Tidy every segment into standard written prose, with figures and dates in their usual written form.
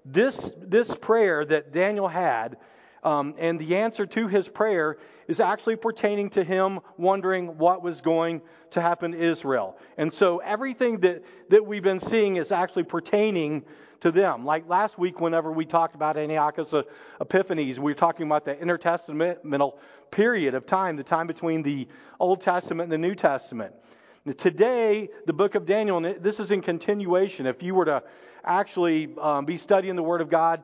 This prayer that Daniel had, and the answer to his prayer is actually pertaining to him wondering what was going to happen to Israel. And so everything that we've been seeing is actually pertaining to them. Like last week, whenever we talked about Antiochus Epiphanes, we were talking about the intertestamental period of time, the time between the Old Testament and the New Testament. Today, the book of Daniel, and this is in continuation. If you were to actually be studying the Word of God,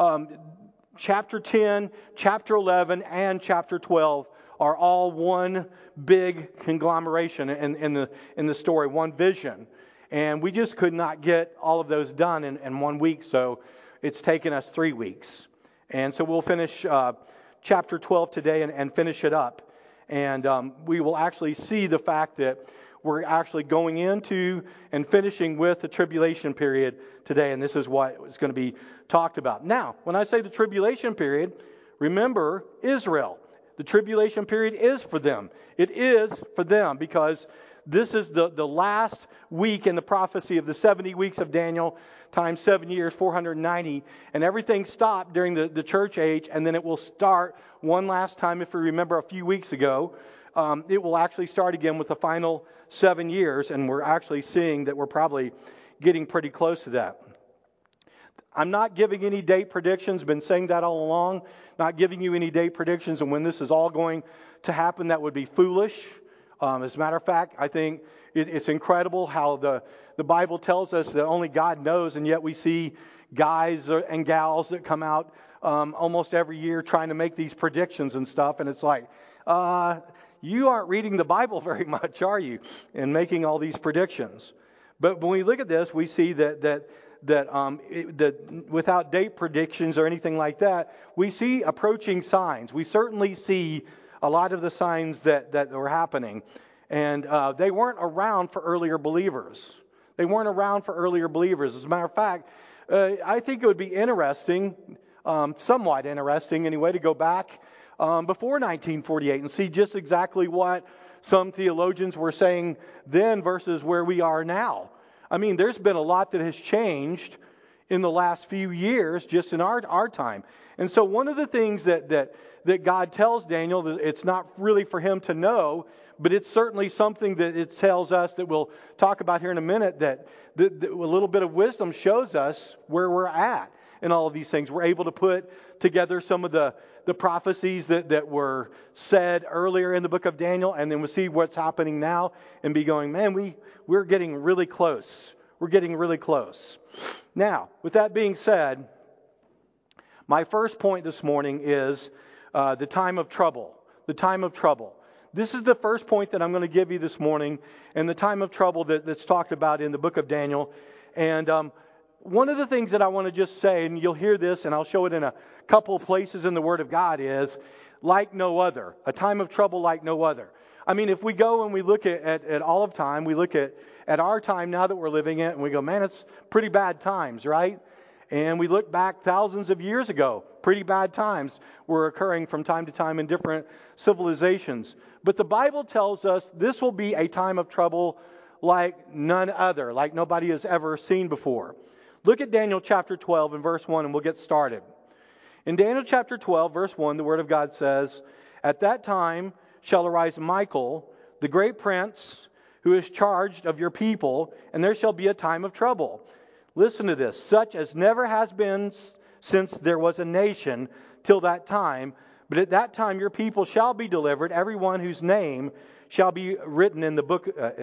chapter 10, chapter 11, and chapter 12 are all one big conglomeration in the story, one vision. And we just could not get all of those done in 1 week, so it's taken us 3 weeks. And so we'll finish chapter 12 today and finish it up. And we will actually see the fact that we're actually going into and finishing with the tribulation period today, and this is what is going to be talked about. Now, when I say the tribulation period, remember Israel. The tribulation period is for them. It is for them because this is the last week in the prophecy of the 70 weeks of Daniel times 7 years, 490, and everything stopped during the church age, and then it will start one last time. If you remember a few weeks ago, it will actually start again with the final 7 years, and we're actually seeing that we're probably getting pretty close to that. I'm not giving any date predictions, been saying that all along, not giving you any date predictions on when this is all going to happen. That would be foolish. As a matter of fact, I think it's incredible how the Bible tells us that only God knows, and yet we see guys and gals that come out almost every year trying to make these predictions and stuff, and it's like, you aren't reading the Bible very much, are you, in making all these predictions? But when we look at this, we see that without date predictions or anything like that, we see approaching signs. We certainly see a lot of the signs that were happening. And they weren't around for earlier believers. They weren't around for earlier believers. As a matter of fact, I think it would be interesting, somewhat interesting anyway, to go back before 1948 and see just exactly what some theologians were saying then versus where we are now. I mean, there's been a lot that has changed in the last few years just in our time. And so one of the things that God tells Daniel, it's not really for him to know, but it's certainly something that it tells us that we'll talk about here in a minute, that a little bit of wisdom shows us where we're at in all of these things. We're able to put together some of the prophecies that were said earlier in the book of Daniel, and then we'll see what's happening now and be going, man, we're getting really close. We're getting really close. Now, with that being said, my first point this morning is the time of trouble. The time of trouble. This is the first point that I'm going to give you this morning, and the time of trouble that's talked about in the book of Daniel. And one of the things that I want to just say, and you'll hear this, and I'll show it in a couple of places in the Word of God, is like no other. A time of trouble like no other. I mean, if we go and we look at all of time, we look at our time now that we're living in, and we go, man, it's pretty bad times, right? And we look back thousands of years ago, pretty bad times were occurring from time to time in different civilizations. But the Bible tells us this will be a time of trouble like none other, like nobody has ever seen before. Look at Daniel chapter 12 and verse 1, and we'll get started. In Daniel chapter 12, verse 1, the Word of God says, "At that time shall arise Michael, the great prince, who is charged of your people, and there shall be a time of trouble." Listen to this. "Such as never has been since there was a nation till that time. But at that time your people shall be delivered, everyone whose name shall be written in the book,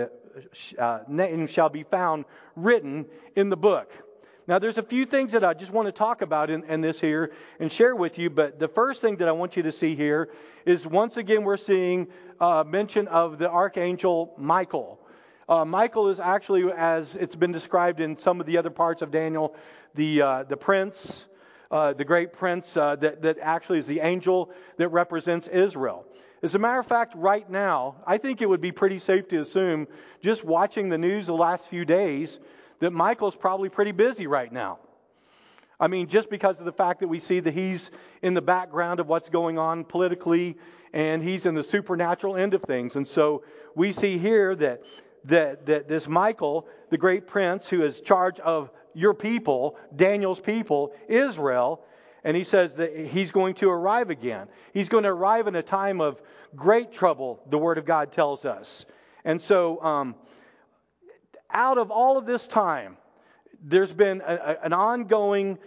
name shall be found written in the book." Now, there's a few things that I just want to talk about in this here and share with you. But the first thing that I want you to see here is, once again, we're seeing mention of the archangel Michael. Michael is actually, as it's been described in some of the other parts of Daniel, the prince, the great prince that actually is the angel that represents Israel. As a matter of fact, right now, I think it would be pretty safe to assume, just watching the news the last few days, that Michael's probably pretty busy right now. I mean, just because of the fact that we see that he's in the background of what's going on politically, and he's in the supernatural end of things. And so we see here that this Michael, the great prince who is charge of your people, Daniel's people, Israel. And he says that he's going to arrive again. He's going to arrive in a time of great trouble, the Word of God tells us. And so out of all of this time, there's been an ongoing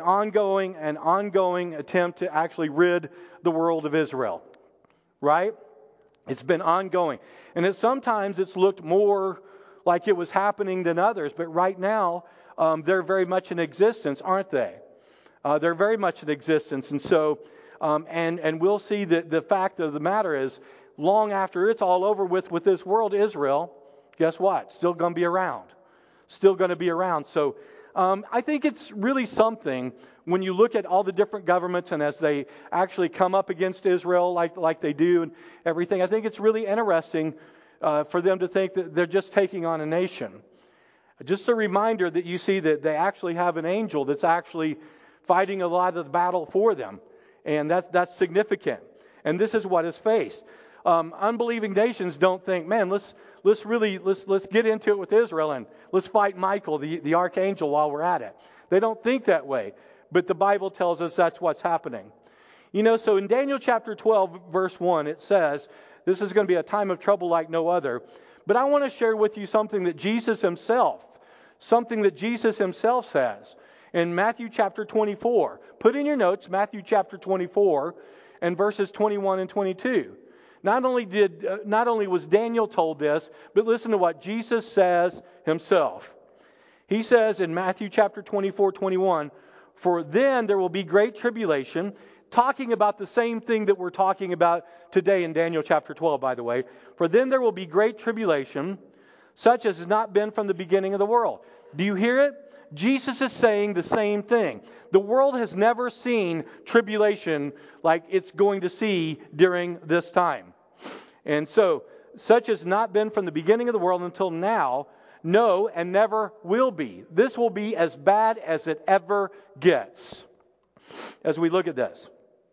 attempt to actually rid the world of Israel. Right? It's been ongoing. And sometimes it's looked more like it was happening than others. But right now, they're very much in existence, aren't they? They're very much in existence. And so, and we'll see that the fact of the matter is, long after it's all over with this world, Israel, guess what? Still going to be around. Still going to be around. So I think it's really something when you look at all the different governments and as they actually come up against Israel like they do and everything, I think it's really interesting for them to think that they're just taking on a nation. Just a reminder that you see that they actually have an angel that's actually fighting a lot of the battle for them. And that's significant. And this is what is faced. Unbelieving nations don't think, man, let's get into it with Israel and let's fight Michael, the archangel, while we're at it. They don't think that way. But the Bible tells us that's what's happening. So in Daniel chapter 12, verse 1, it says, this is going to be a time of trouble like no other. But I want to share with you something that Jesus himself says in Matthew chapter 24. Put in your notes, Matthew chapter 24 and verses 21 and 22. Not only was Daniel told this, but listen to what Jesus says himself. He says in Matthew chapter 24, 21, for then there will be great tribulation, talking about the same thing that we're talking about today in Daniel chapter 12, by the way. For then there will be great tribulation, such as has not been from the beginning of the world. Do you hear it? Jesus is saying the same thing. The world has never seen tribulation like it's going to see during this time. And so, such has not been from the beginning of the world until now, no, and never will be. This will be as bad as it ever gets. As we look at this.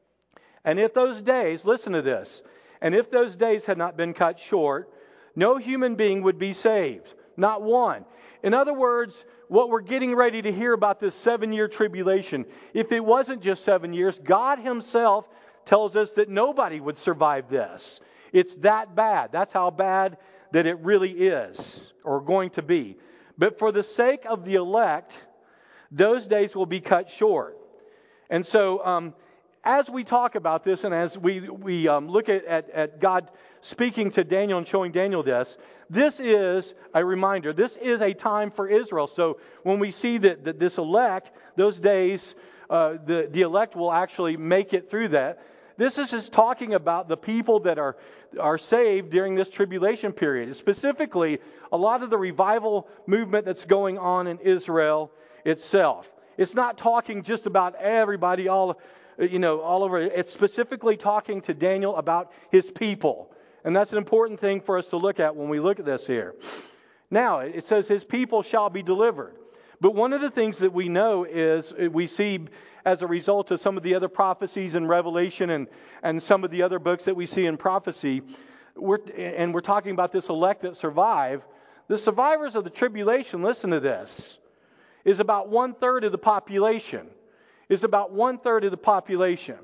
And if those days, listen to this, and if those days had not been cut short, no human being would be saved. Not one. In other words, what we're getting ready to hear about this 7-year tribulation, if it wasn't just 7 years, God himself tells us that nobody would survive this. It's that bad. That's how bad that it really is, or going to be. But for the sake of the elect, those days will be cut short. And so, as we talk about this, and as we look at God speaking to Daniel and showing Daniel this is a reminder. This is a time for Israel. So when we see that this elect, those days, the elect will actually make it through that. This is just talking about the people that are saved during this tribulation period. Specifically, a lot of the revival movement that's going on in Israel itself. It's not talking just about everybody all over. It's specifically talking to Daniel about his people. And that's an important thing for us to look at when we look at this here. Now, it says his people shall be delivered. But one of the things that we know is we see as a result of some of the other prophecies in Revelation and some of the other books that we see in prophecy, we're talking about this elect that survive. The survivors of the tribulation, listen to this, is about 1/3 of the population. Is about 1/3 of the population.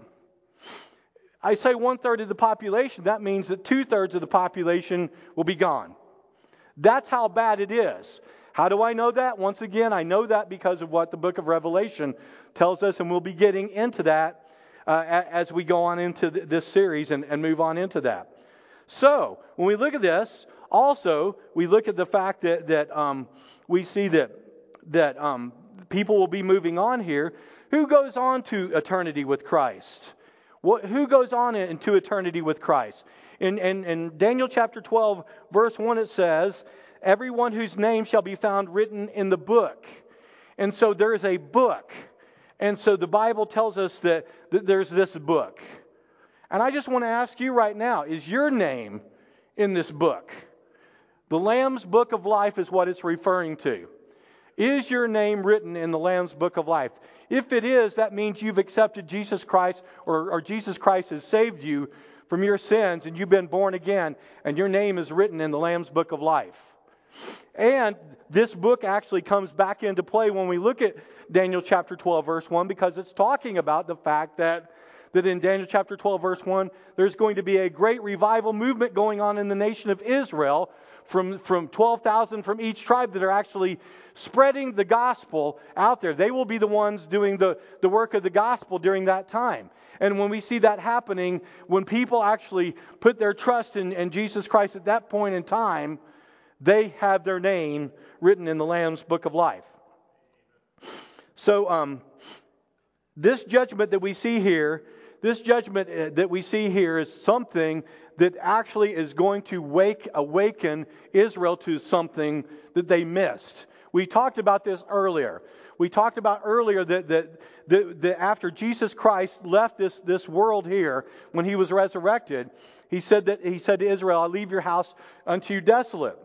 I say 1/3 of the population, that means that 2/3 of the population will be gone. That's how bad it is. How do I know that? Once again, I know that because of what the book of Revelation tells us, and we'll be getting into that as we go on into this series and move on into that. So, when we look at this, also, we look at the fact that we see that people will be moving on here. Who goes on to eternity with Christ? Who goes on into eternity with Christ? In Daniel chapter 12, verse 1, it says, everyone whose name shall be found written in the book. And so there is a book. And so the Bible tells us that there's this book. And I just want to ask you right now, is your name in this book? The Lamb's Book of Life is what it's referring to. Is your name written in the Lamb's Book of Life? If it is, that means you've accepted Jesus Christ, or Jesus Christ has saved you from your sins, and you've been born again, and your name is written in the Lamb's Book of Life. And this book actually comes back into play when we look at Daniel chapter 12, verse 1, because it's talking about the fact that in Daniel chapter 12, verse 1, there's going to be a great revival movement going on in the nation of Israel from 12,000 from each tribe that are actually spreading the gospel out there. They will be the ones doing the work of the gospel during that time. And when we see that happening, when people actually put their trust in Jesus Christ at that point in time, they have their name written in the Lamb's Book of Life. So this judgment that we see here, is something that actually is going to awaken Israel to something that they missed. We talked about this earlier. We talked about earlier that after Jesus Christ left this world here, when he was resurrected, he said to Israel, "I leave your house unto you desolate."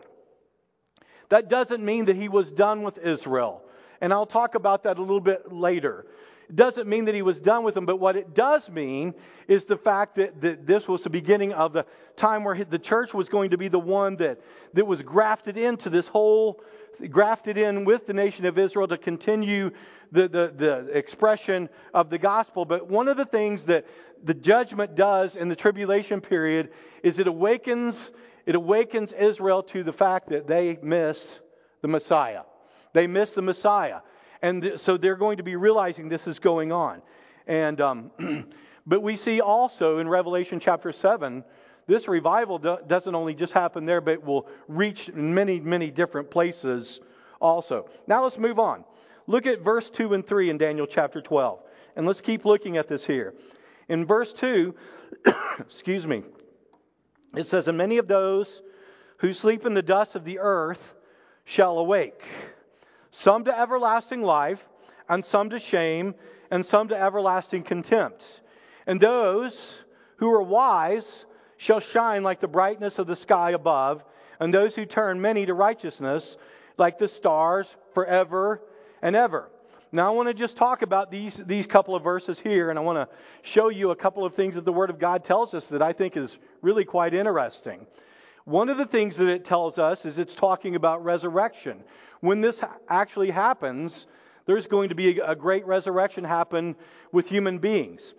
That doesn't mean that he was done with Israel. And I'll talk about that a little bit later. It doesn't mean that he was done with them, but what it does mean is the fact that this was the beginning of the time where the church was going to be the one that was grafted into this whole, grafted in with the nation of Israel to continue the expression of the gospel. But one of the things that the judgment does in the tribulation period is it awakens Israel to the fact that they missed the Messiah. They missed the Messiah. And so they're going to be realizing this is going on. And but we see also in Revelation chapter 7, this revival doesn't only just happen there, but it will reach many, many different places also. Now let's move on. Look at verse 2 and 3 in Daniel chapter 12. And let's keep looking at this here. In verse 2, excuse me, it says, "And many of those who sleep in the dust of the earth shall awake, some to everlasting life, and some to shame, and some to everlasting contempt. And those who are wise shall shine like the brightness of the sky above, and those who turn many to righteousness like the stars forever and ever." Now I want to just talk about these couple of verses here, and I want to show you a couple of things that the Word of God tells us that I think is really quite interesting. One of the things that it tells us is it's talking about resurrection. When this actually happens, there's going to be a great resurrection happen with human beings.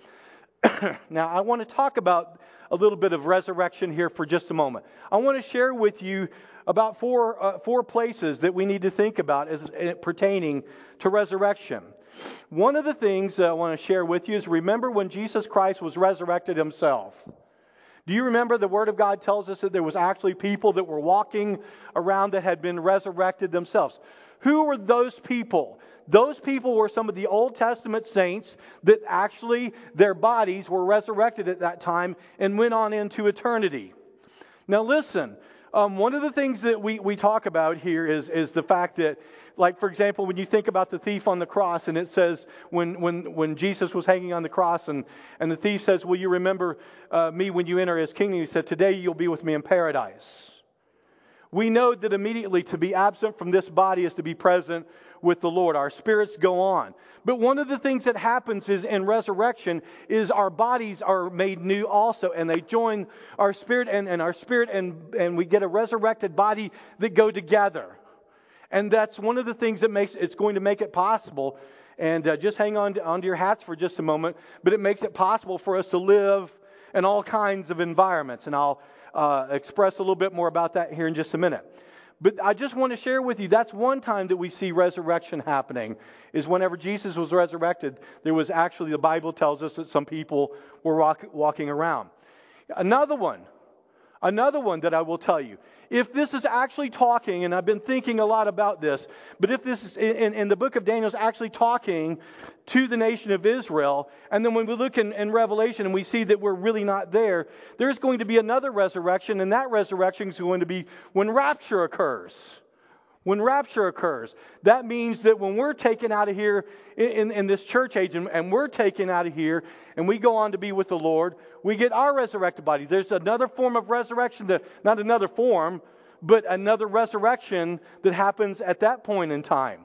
Now I want to talk about a little bit of resurrection here for just a moment. I want to share with you about four places that we need to think about as pertaining to resurrection. One of the things that I want to share with you is remember when Jesus Christ was resurrected himself. Do you remember the Word of God tells us that there was actually people that were walking around that had been resurrected themselves? Who were those people? Those people were some of the Old Testament saints that actually their bodies were resurrected at that time and went on into eternity. Now listen, one of the things that we talk about here is the fact that, like, for example, when you think about the thief on the cross, and it says when Jesus was hanging on the cross, and the thief says, "Will you remember me when you enter his kingdom?" He said, "Today you'll be with me in paradise." We know that immediately to be absent from this body is to be present with the Lord. Our spirits go on. But one of the things that happens is in resurrection is our bodies are made new also, and they join our spirit and our spirit, and we get a resurrected body that go together. And that's one of the things that it's going to make it possible. And just hang on to your hats for just a moment. But it makes it possible for us to live in all kinds of environments. And I'll express a little bit more about that here in just a minute. But I just want to share with you, that's one time that we see resurrection happening, is whenever Jesus was resurrected, there was actually, the Bible tells us that some people were walking around. Another one that I will tell you, if this is actually talking, and I've been thinking a lot about this, but if this is in the book of Daniel is actually talking to the nation of Israel, and then when we look in Revelation and we see that we're really not there, there's going to be another resurrection, and that resurrection is going to be when rapture occurs. When rapture occurs, that means that when we're taken out of here in this church age, and we're taken out of here, and we go on to be with the Lord, we get our resurrected body. There's another form of resurrection, not another form, but another resurrection that happens at that point in time.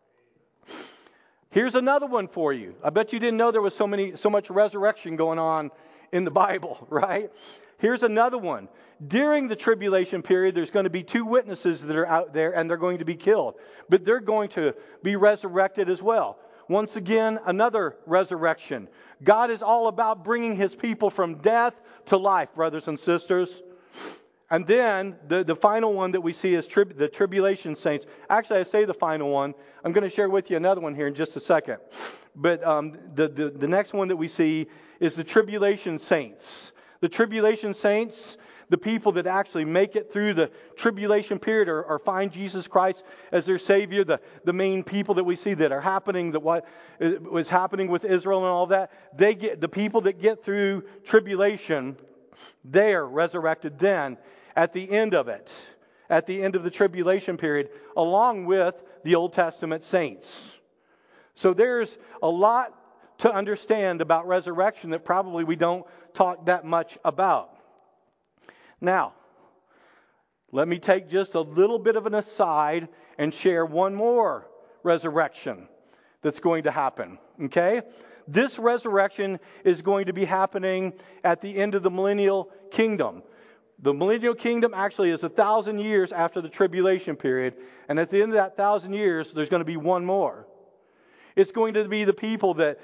Here's another one for you. I bet you didn't know there was so much resurrection going on in the Bible, right? Here's another one. During the tribulation period, there's going to be 2 witnesses that are out there, and they're going to be killed. But they're going to be resurrected as well. Once again, another resurrection. God is all about bringing His people from death to life, brothers and sisters. And then the final one that we see is the tribulation saints. Actually, I say the final one. I'm going to share with you another one here in just a second. But the next one that we see is the tribulation saints. The tribulation saints, the people that actually make it through the tribulation period or find Jesus Christ as their Savior, the main people that we see that are happening, that what was happening with Israel and all that, the people that get through tribulation, they are resurrected then at the end of it, at the end of the tribulation period, along with the Old Testament saints. So there's a lot to understand about resurrection that probably we don't talk that much about. Now, let me take just a little bit of an aside and share one more resurrection that's going to happen. Okay? This resurrection is going to be happening at the end of the millennial kingdom. The millennial kingdom actually is 1,000 years after the tribulation period, and at the end of that 1,000 years, there's going to be one more. It's going to be the people that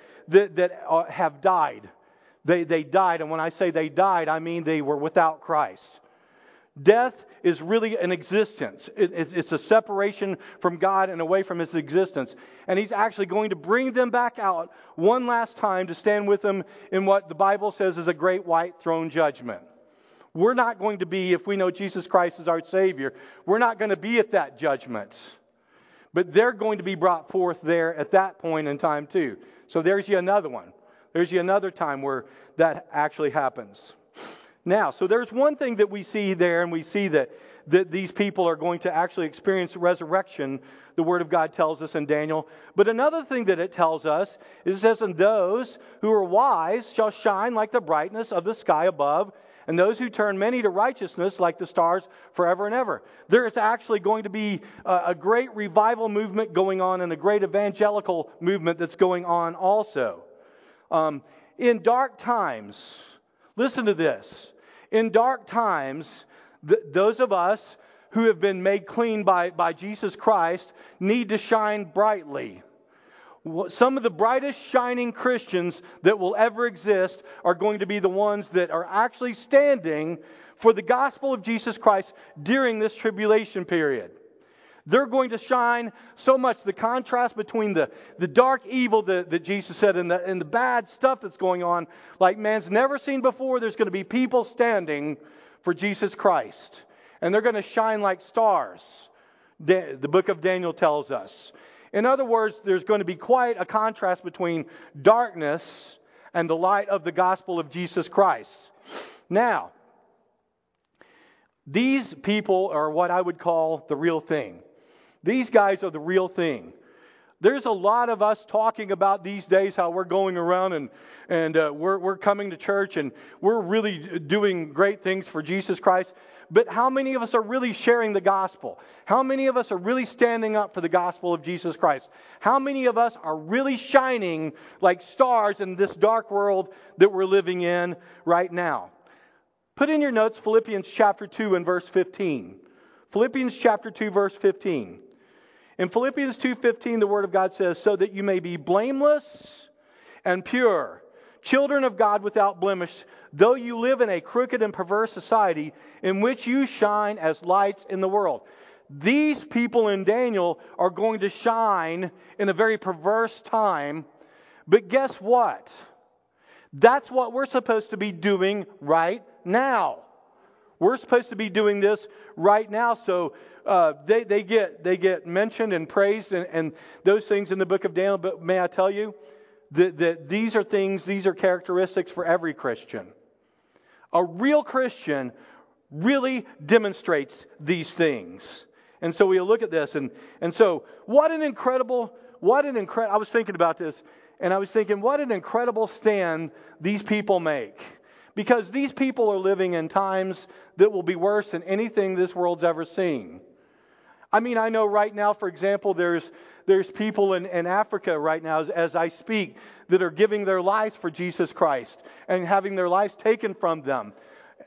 have died. They died, and when I say they died, I mean they were without Christ. Death is really an existence. It's a separation from God and away from His existence. And He's actually going to bring them back out one last time to stand with them in what the Bible says is a great white throne judgment. We're not going to be, if we know Jesus Christ is our Savior, we're not going to be at that judgment. But they're going to be brought forth there at that point in time too. So there's yet another one. There's yet another time where that actually happens. Now, so there's one thing that we see there, and we see that these people are going to actually experience resurrection, the Word of God tells us in Daniel. But another thing that it tells us is it says, "And those who are wise shall shine like the brightness of the sky above, and those who turn many to righteousness like the stars forever and ever." There is actually going to be a great revival movement going on and a great evangelical movement that's going on also. In dark times, listen to this. In dark times, those of us who have been made clean by Jesus Christ need to shine brightly. Some of the brightest shining Christians that will ever exist are going to be the ones that are actually standing for the gospel of Jesus Christ during this tribulation period. They're going to shine so much. The contrast between the dark evil that Jesus said and the bad stuff that's going on, like man's never seen before, there's going to be people standing for Jesus Christ. And they're going to shine like stars, the book of Daniel tells us. In other words, there's going to be quite a contrast between darkness and the light of the gospel of Jesus Christ. Now, these people are what I would call the real thing. These guys are the real thing. There's a lot of us talking about these days how we're going around and we're coming to church and we're really doing great things for Jesus Christ. But how many of us are really sharing the gospel? How many of us are really standing up for the gospel of Jesus Christ? How many of us are really shining like stars in this dark world that we're living in right now? Put in your notes Philippians chapter 2 and verse 15. Philippians chapter 2 verse 15. In Philippians 2:15 the Word of God says, "So that you may be blameless and pure, children of God without blemish, though you live in a crooked and perverse society, in which you shine as lights in the world." These people in Daniel are going to shine in a very perverse time. But guess what? That's what we're supposed to be doing right now. We're supposed to be doing this right now. So they get mentioned and praised and those things in the book of Daniel. But may I tell you that these are characteristics for every Christian. A real Christian really demonstrates these things. And so we'll look at this. And so what an incredible, I was thinking about this, and I was thinking, what an incredible stand these people make. Because these people are living in times that will be worse than anything this world's ever seen. I mean, I know right now, for example, there's people in Africa right now, as I speak, that are giving their lives for Jesus Christ and having their lives taken from them.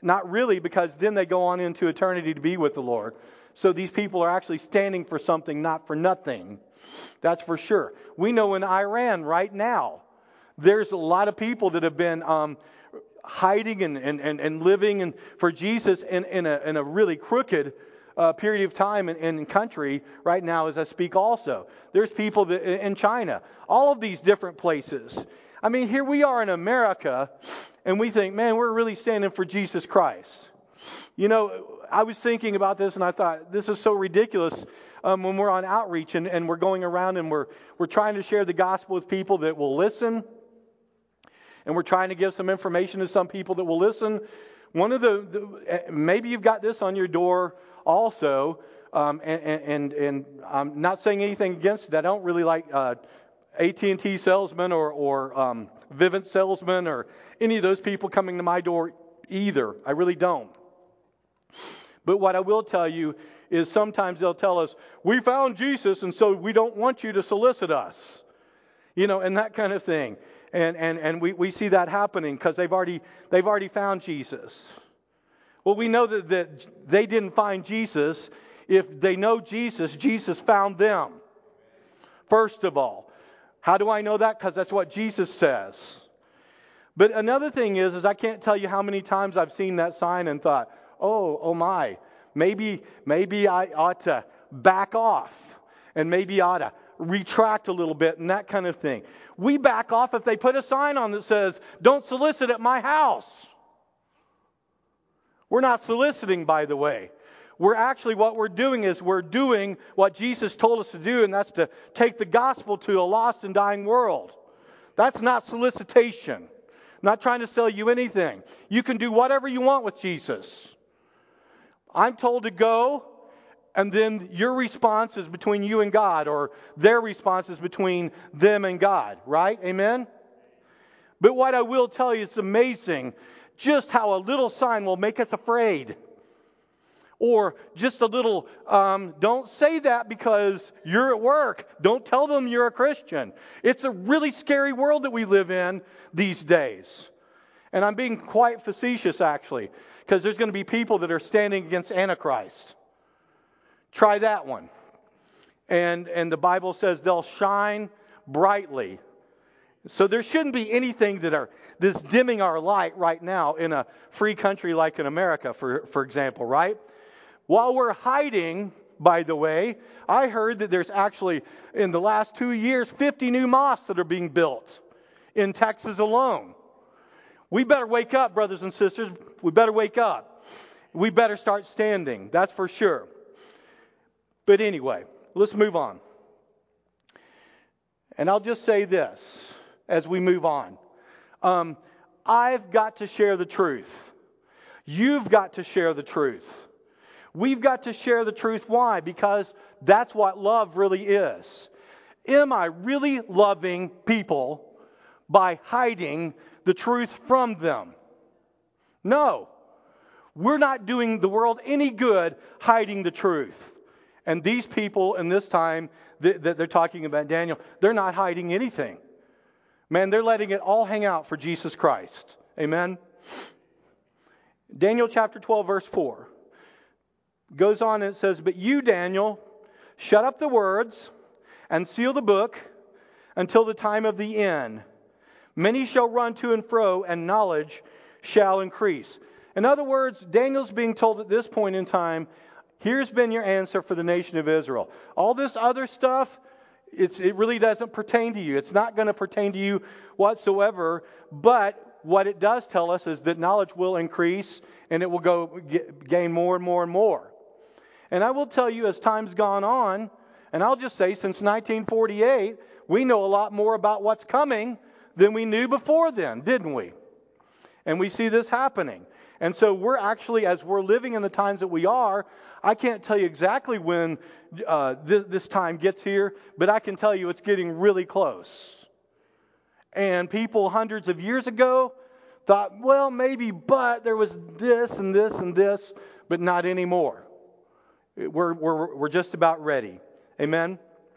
Not really, because then they go on into eternity to be with the Lord. So these people are actually standing for something, not for nothing. That's for sure. We know in Iran right now, there's a lot of people that have been hiding and living for Jesus in a really crooked period of time in country right now as I speak also. There's people in China, all of these different places. I mean, here we are in America, and we think, man, we're really standing for Jesus Christ. You know, I was thinking about this, and I thought, this is so ridiculous when we're on outreach and we're going around and we're trying to share the gospel with people that will listen, and we're trying to give some information to some people that will listen. One of maybe you've got this on your door also, and I'm not saying anything against it. I don't really like AT&T salesmen or Vivint salesmen or any of those people coming to my door either. I really don't. But what I will tell you is sometimes they'll tell us, we found Jesus, and so we don't want you to solicit us. You know, and that kind of thing. And we see that happening because they've already found Jesus. Well, we know that they didn't find Jesus. If they know Jesus, Jesus found them. First of all. How do I know that? Because that's what Jesus says. But another thing is I can't tell you how many times I've seen that sign and thought, oh my, maybe I ought to back off, and maybe I ought to retract a little bit and that kind of thing. We back off if they put a sign on that says, don't solicit at my house. We're not soliciting, by the way. What we're doing is we're doing what Jesus told us to do, and that's to take the gospel to a lost and dying world. That's not solicitation. I'm not trying to sell you anything. You can do whatever you want with Jesus. I'm told to go, and then your response is between you and God, or their response is between them and God, right? Amen? But what I will tell you, it's amazing just how a little sign will make us afraid. Or just a little, don't say that because you're at work. Don't tell them you're a Christian. It's a really scary world that we live in these days. And I'm being quite facetious, actually, because there's going to be people that are standing against Antichrist. Try that one. And the Bible says they'll shine brightly. So there shouldn't be anything that's dimming our light right now in a free country like in America, for example, right? While we're hiding, by the way, I heard that there's actually, in the last 2 years, 50 new mosques that are being built in Texas alone. We better wake up, brothers and sisters. We better wake up. We better start standing. That's for sure. But anyway, let's move on. And I'll just say this as we move on. I've got to share the truth. You've got to share the truth. We've got to share the truth. Why? Because that's what love really is. Am I really loving people by hiding the truth from them? No. We're not doing the world any good hiding the truth. And these people in this time that they're talking about, Daniel, they're not hiding anything. Man, they're letting it all hang out for Jesus Christ. Amen? Daniel chapter 12, verse 4. Goes on and it says, but you, Daniel, shut up the words and seal the book until the time of the end. Many shall run to and fro, and knowledge shall increase. In other words, Daniel's being told at this point in time, here's been your answer for the nation of Israel. All this other stuff, it really doesn't pertain to you. It's not going to pertain to you whatsoever. But what it does tell us is that knowledge will increase, and it will gain more and more and more. And I will tell you, as time's gone on, and I'll just say since 1948, we know a lot more about what's coming than we knew before then, didn't we? And we see this happening. And so we're actually, as we're living in the times that we are, I can't tell you exactly when this time gets here, but I can tell you it's getting really close. And people hundreds of years ago thought, well, maybe, but there was this and this and this, but not anymore. We're just about ready. Amen?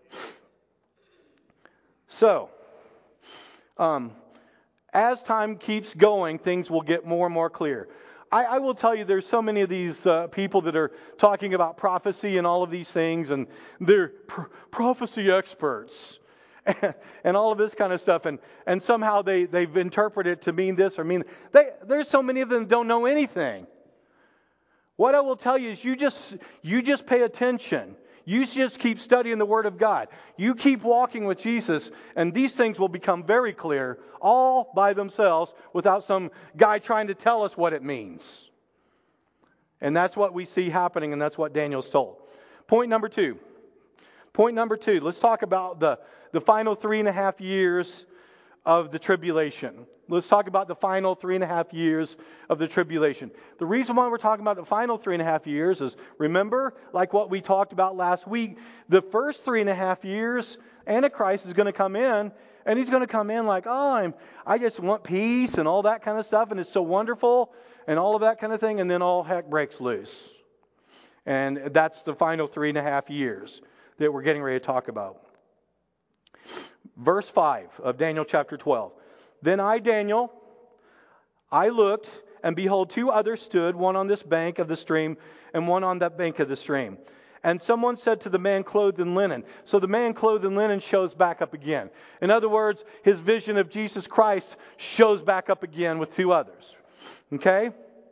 So, as time keeps going, things will get more and more clear. I will tell you, there's so many of these people that are talking about prophecy and all of these things, and they're prophecy experts and all of this kind of stuff, and somehow they've interpreted it to mean this or mean there's so many of them that don't know anything. What I will tell you is you just pay attention. You just keep studying the Word of God. You keep walking with Jesus, and these things will become very clear all by themselves without some guy trying to tell us what it means. And that's what we see happening, and that's what Daniel's told. Point number two. Let's talk about the final 3.5 years of the tribulation. Let's talk about the final 3.5 years of the tribulation. The reason why we're talking about the final 3.5 years is, remember, like what we talked about last week, the first 3.5 years, Antichrist is going to come in, and he's going to come in like, I just want peace and all that kind of stuff, and it's so wonderful, and all of that kind of thing, and then all heck breaks loose. And that's the final 3.5 years that we're getting ready to talk about. Verse 5 of Daniel chapter 12. Then I, Daniel, I looked, and behold, 2 others stood, one on this bank of the stream, and one on that bank of the stream. And someone said to the man clothed in linen. So the man clothed in linen shows back up again. In other words, his vision of Jesus Christ shows back up again with 2 others. Okay?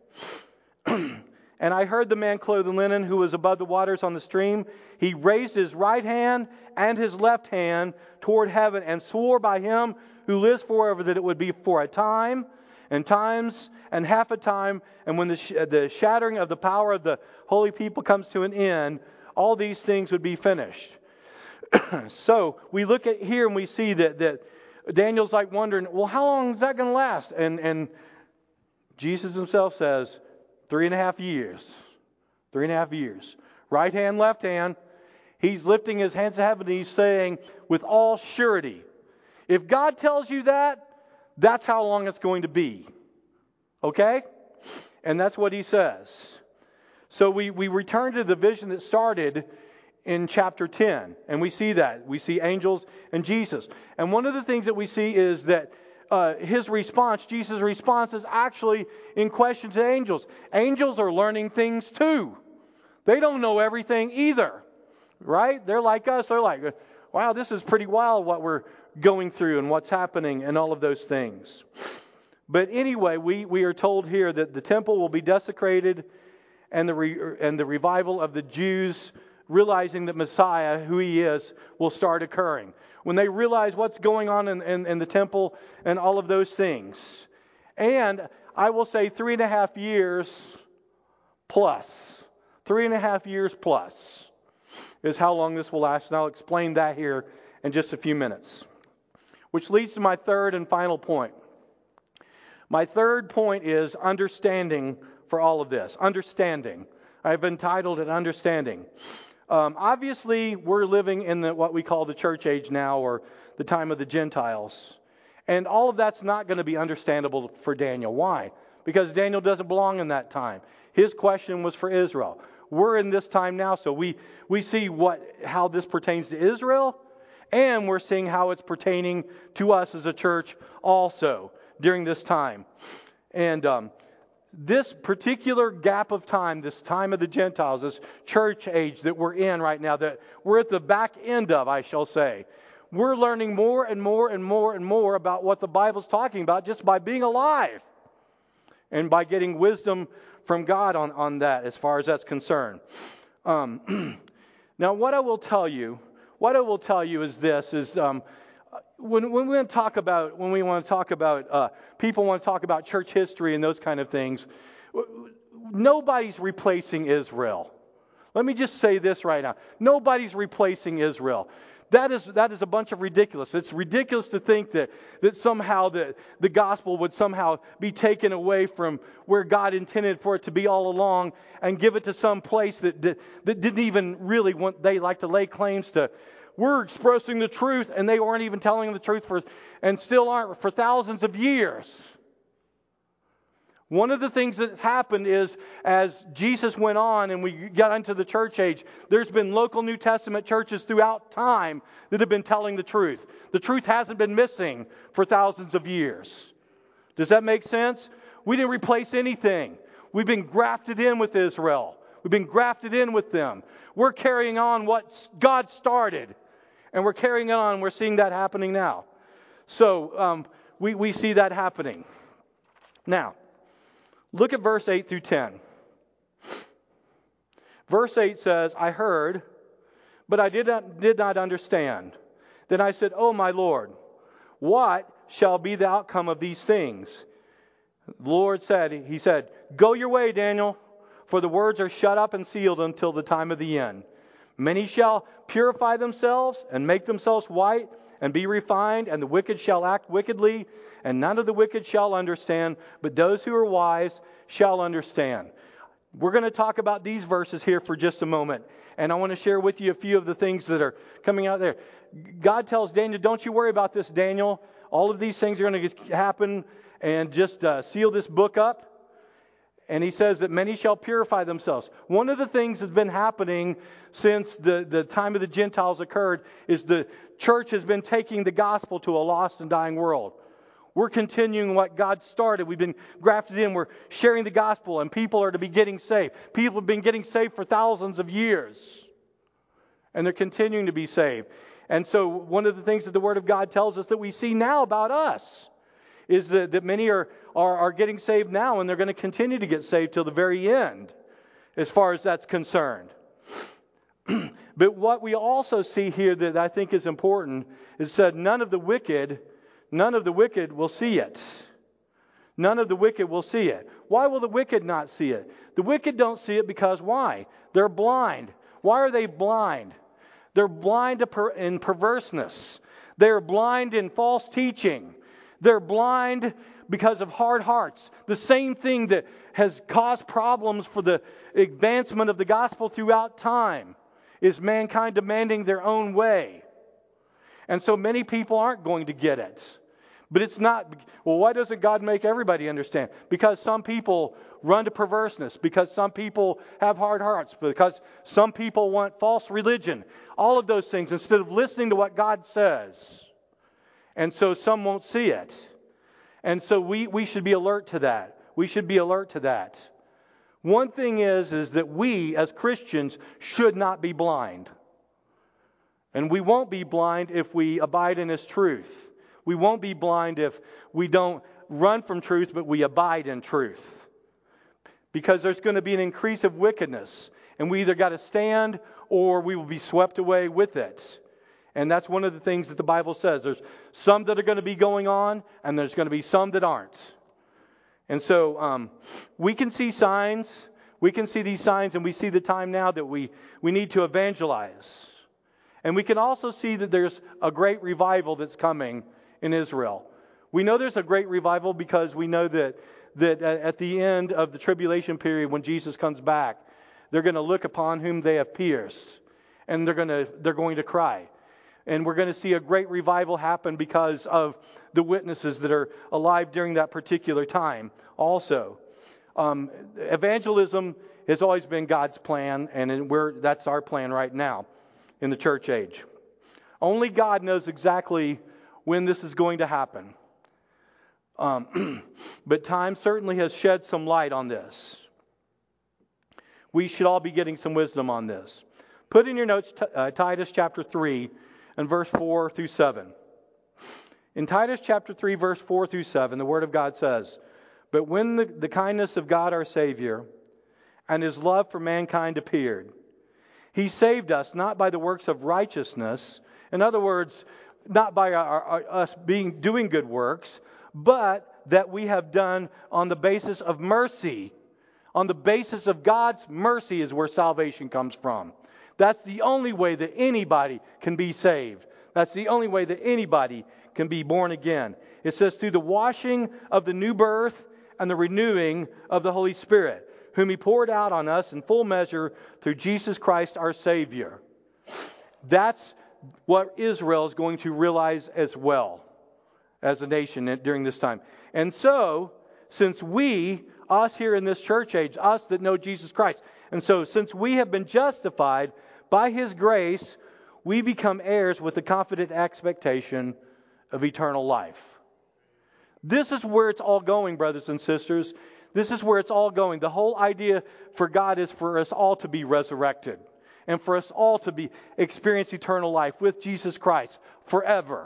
And I heard the man clothed in linen who was above the waters on the stream. He raised his right hand and his left hand toward heaven and swore by him who lives forever that it would be for a time and times and half a time. And when the shattering of the power of the holy people comes to an end, all these things would be finished. So we look at here and we see that Daniel's like wondering, well, how long is that going to last? And Jesus himself says, 3.5 years. 3.5 years. Right hand, left hand. He's lifting his hands to heaven and he's saying, with all surety, if God tells you that, that's how long it's going to be. Okay? And that's what he says. So we return to the vision that started in chapter 10. And we see that. We see angels and Jesus. And one of the things that we see is that his response, Jesus' response, is actually in question to angels. Angels are learning things too. They don't know everything either. Right? They're like us. They're like, wow, this is pretty wild what we're going through and what's happening and all of those things. But anyway, we are told here that the temple will be desecrated and the revival of the Jews realizing that Messiah, who he is, will start occurring. When they realize what's going on in the temple and all of those things. And I will say 3.5 years plus. 3.5 years plus is how long this will last. And I'll explain that here in just a few minutes. Which leads to my third and final point. My third point is understanding for all of this. Understanding. I've entitled it Understanding. Obviously, we're living in what we call the church age now, or the time of the Gentiles. And all of that's not going to be understandable for Daniel. Why? Because Daniel doesn't belong in that time. His question was for Israel. We're in this time now, so we see how this pertains to Israel, and we're seeing how it's pertaining to us as a church also during this time. And this particular gap of time, this time of the Gentiles, this church age that we're in right now, that we're at the back end of, I shall say, we're learning more and more and more and more about what the Bible's talking about just by being alive and by getting wisdom from God on that as far as that's concerned. Now, what I will tell you is this: when we want to talk about people want to talk about church history and those kind of things, nobody's replacing Israel. Let me just say this right now: nobody's replacing Israel. That is a bunch of ridiculous. It's ridiculous to think that somehow the gospel would somehow be taken away from where God intended for it to be all along and give it to some place that didn't even really want. They like to lay claims to. We're expressing the truth, and they weren't even telling the truth and still aren't for thousands of years. One of the things that happened is, as Jesus went on and we got into the church age, there's been local New Testament churches throughout time that have been telling the truth. The truth hasn't been missing for thousands of years. Does that make sense? We didn't replace anything. We've been grafted in with Israel. We've been grafted in with them. We're carrying on what God started. And we're carrying it on. We're seeing that happening now. So we see that happening. Now, look at verse 8 through 10. Verse 8 says, I heard, but I did not understand. Then I said, Oh, my Lord, what shall be the outcome of these things? The Lord said, He said, Go your way, Daniel, for the words are shut up and sealed until the time of the end. Many shall purify themselves and make themselves white and be refined, and the wicked shall act wickedly, and none of the wicked shall understand, but those who are wise shall understand. We're going to talk about these verses here for just a moment, and I want to share with you a few of the things that are coming out there. God tells Daniel, don't you worry about this, Daniel. All of these things are going to happen, and just seal this book up. And he says that many shall purify themselves. One of the things that's been happening since the time of the Gentiles occurred is the church has been taking the gospel to a lost and dying world. We're continuing what God started. We've been grafted in. We're sharing the gospel, and people are to be getting saved. People have been getting saved for thousands of years, and they're continuing to be saved. And so one of the things that the Word of God tells us that we see now about us is that many are getting saved now, and they're going to continue to get saved till the very end, as far as that's concerned. But what we also see here that I think is important is said none of the wicked will see it. None of the wicked will see it. Why will the wicked not see it? The wicked don't see it because why? They're blind. Why are they blind? They're blind in perverseness. They're blind in false teaching. They're blind because of hard hearts. The same thing that has caused problems for the advancement of the gospel throughout time is mankind demanding their own way. And so many people aren't going to get it. But it's not, well, why doesn't God make everybody understand? Because some people run to perverseness, because some people have hard hearts, because some people want false religion. All of those things instead of listening to what God says. And so some won't see it. And so we should be alert to that. We should be alert to that. One thing is that we as Christians should not be blind. And we won't be blind if we abide in His truth. We won't be blind if we don't run from truth, but we abide in truth. Because there's going to be an increase of wickedness. And we either got to stand or we will be swept away with it. And that's one of the things that the Bible says. There's some that are going to be going on, and there's going to be some that aren't. And so we can see signs. We can see these signs, and we see the time now that we need to evangelize. And we can also see that there's a great revival that's coming in Israel. We know there's a great revival because we know that at the end of the tribulation period, when Jesus comes back, they're going to look upon whom they have pierced, and they're going to cry. And we're going to see a great revival happen because of the witnesses that are alive during that particular time also. Evangelism has always been God's plan, and that's our plan right now in the church age. Only God knows exactly when this is going to happen. But time certainly has shed some light on this. We should all be getting some wisdom on this. Put in your notes Titus chapter 3 and verse 4 through 7. In Titus chapter 3, verse 4 through 7, the Word of God says, But when the kindness of God our Savior and His love for mankind appeared, He saved us not by the works of righteousness, in other words, not by us doing good works, but that we have done on the basis of mercy. On the basis of God's mercy is where salvation comes from. That's the only way that anybody can be saved. That's the only way that anybody can be born again. It says, through the washing of the new birth and the renewing of the Holy Spirit, whom He poured out on us in full measure through Jesus Christ our Savior. That's what Israel is going to realize as well as a nation during this time. And so, since us here in this church age, us that know Jesus Christ, and so since we have been justified by His grace, we become heirs with the confident expectation of eternal life. This is where it's all going, brothers and sisters. This is where it's all going. The whole idea for God is for us all to be resurrected and for us all to experience eternal life with Jesus Christ forever.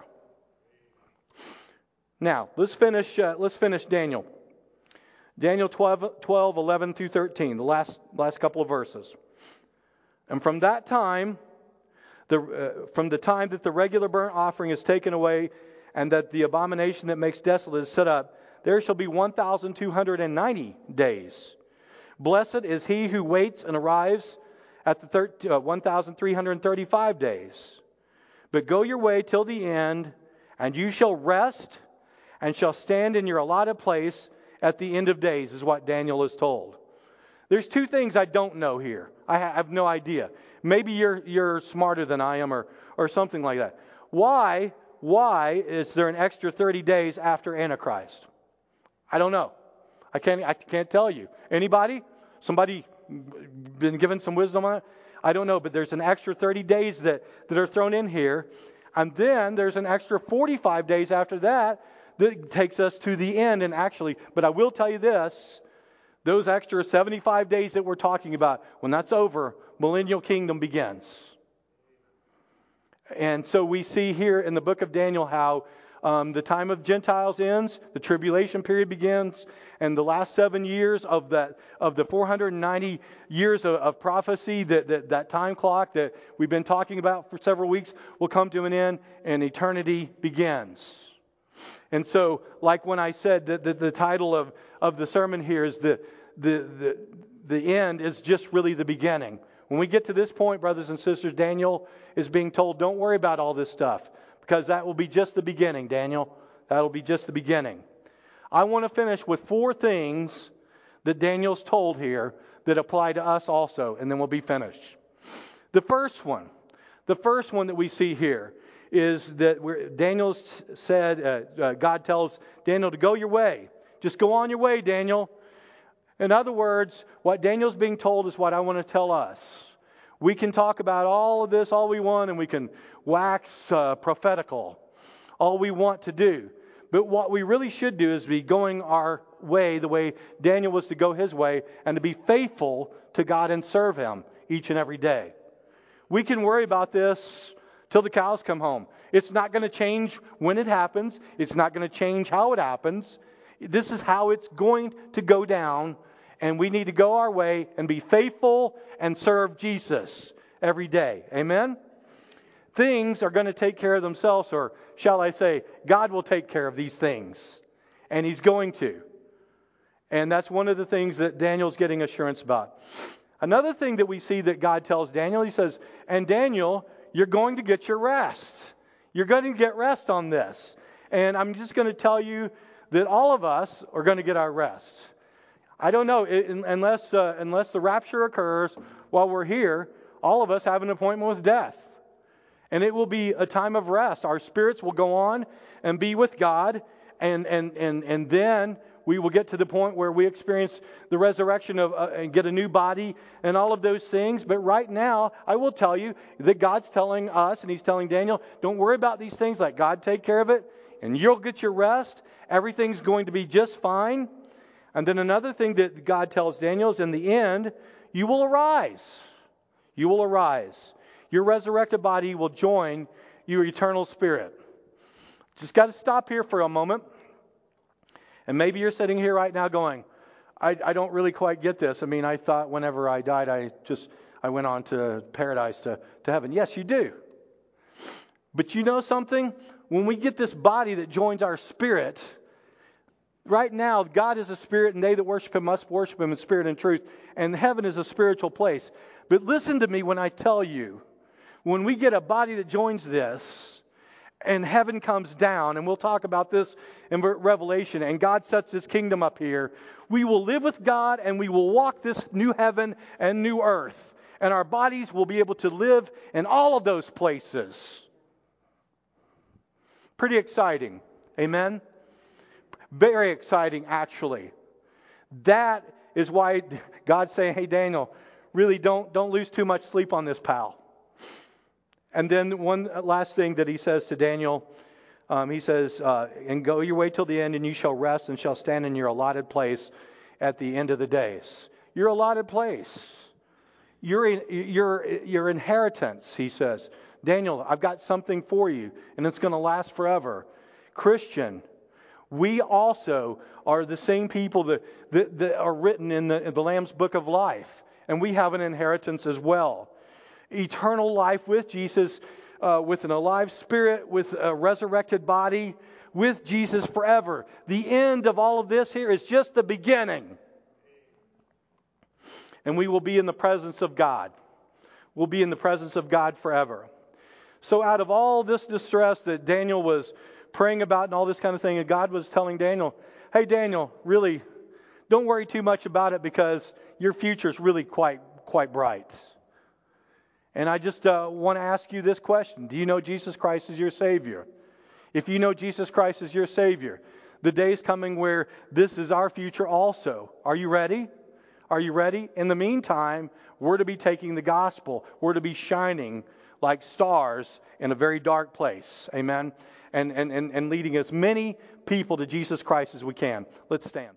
Now, let's finish Daniel. Daniel 12, 11 through 13, the last couple of verses. And from that time, from the time that the regular burnt offering is taken away and that the abomination that makes desolate is set up, there shall be 1,290 days. Blessed is he who waits and arrives at the 1,335 days. But go your way till the end, and you shall rest and shall stand in your allotted place at the end of days, is what Daniel is told. There's two things I don't know here. I have no idea. Maybe you're smarter than I am or something like that. Why is there an extra 30 days after Antichrist? I don't know. I can't tell you. Anybody? Somebody been given some wisdom on it? I don't know, but there's an extra 30 days that are thrown in here. And then there's an extra 45 days after that takes us to the end. And actually, but I will tell you this, those extra 75 days that we're talking about, when that's over, millennial kingdom begins. And so we see here in the book of Daniel how the time of Gentiles ends, the tribulation period begins, and the last 7 years of the 490 years of prophecy, that time clock that we've been talking about for several weeks, will come to an end, and eternity begins. And so, like when I said that the title of the sermon here is the end is just really the beginning. When we get to this point, brothers and sisters, Daniel is being told, don't worry about all this stuff, because that will be just the beginning, Daniel. That'll be just the beginning. I want to finish with 4 things that Daniel's told here that apply to us also, and then we'll be finished. The first one that we see here is that Daniel said, God tells Daniel to go your way. Just go on your way, Daniel. In other words, what Daniel's being told is what I want to tell us. We can talk about all of this all we want, and we can wax prophetical all we want to do. But what we really should do is be going our way, the way Daniel was to go his way, and to be faithful to God and serve Him each and every day. We can worry about this till the cows come home. It's not going to change when it happens. It's not going to change how it happens. This is how it's going to go down, and we need to go our way and be faithful and serve Jesus every day. Amen? Things are going to take care of themselves, or shall I say, God will take care of these things, and He's going to. And that's one of the things that Daniel's getting assurance about. Another thing that we see that God tells Daniel, He says, and Daniel, you're going to get your rest. You're going to get rest on this. And I'm just going to tell you that all of us are going to get our rest. I don't know, unless the rapture occurs while we're here, all of us have an appointment with death. And it will be a time of rest. Our spirits will go on and be with God, and then we will get to the point where we experience the resurrection of and get a new body and all of those things. But right now, I will tell you that God's telling us, and He's telling Daniel, don't worry about these things. Let God take care of it, and you'll get your rest. Everything's going to be just fine. And then another thing that God tells Daniel is, in the end, you will arise. You will arise. Your resurrected body will join your eternal spirit. Just got to stop here for a moment. And maybe you're sitting here right now going, I don't really quite get this. I mean, I thought whenever I died, I went on to paradise, to heaven. Yes, you do. But you know something? When we get this body that joins our spirit, right now, God is a spirit, and they that worship Him must worship Him in spirit and truth. And heaven is a spiritual place. But listen to me when I tell you, when we get a body that joins this, and heaven comes down, and we'll talk about this in Revelation, and God sets His kingdom up here, we will live with God, and we will walk this new heaven and new earth. And our bodies will be able to live in all of those places. Pretty exciting. Amen? Very exciting, actually. That is why God's saying, hey, Daniel, really don't lose too much sleep on this, pal. And then one last thing that He says to Daniel, He says, and go your way till the end, and you shall rest and shall stand in your allotted place at the end of the days. Your allotted place. Your inheritance, he says. Daniel, I've got something for you, and it's going to last forever. Christian, we also are the same people that are written in the Lamb's Book of Life, and we have an inheritance as well. Eternal life with Jesus, with an alive spirit, with a resurrected body, with Jesus forever. The end of all of this here is just the beginning. And we will be in the presence of God. We'll be in the presence of God forever. So out of all this distress that Daniel was praying about and all this kind of thing, and God was telling Daniel, hey Daniel, really, don't worry too much about it because your future is really quite bright. And I just want to ask you this question. Do you know Jesus Christ is your Savior? If you know Jesus Christ is your Savior, the day is coming where this is our future also. Are you ready? Are you ready? In the meantime, we're to be taking the gospel. We're to be shining like stars in a very dark place. Amen? And leading as many people to Jesus Christ as we can. Let's stand.